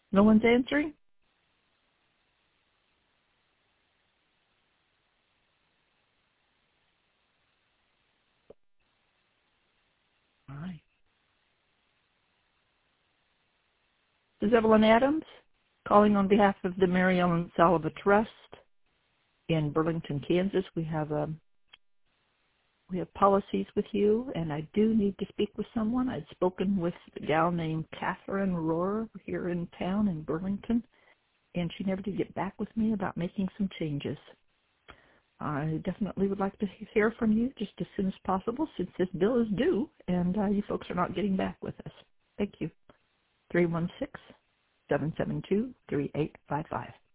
No one's answering? All right. This is Evelyn Adams, calling on behalf of the Mary Ellen Salva Trust in Burlington, Kansas. We have policies with you, and I do need to speak with someone. I'd spoken with a gal named Catherine Rohr here in town in Burlington, and she never did get back with me about making some changes. I definitely would like to hear from you just as soon as possible since this bill is due, and you folks are not getting back with us. Thank you. 316-772-3855.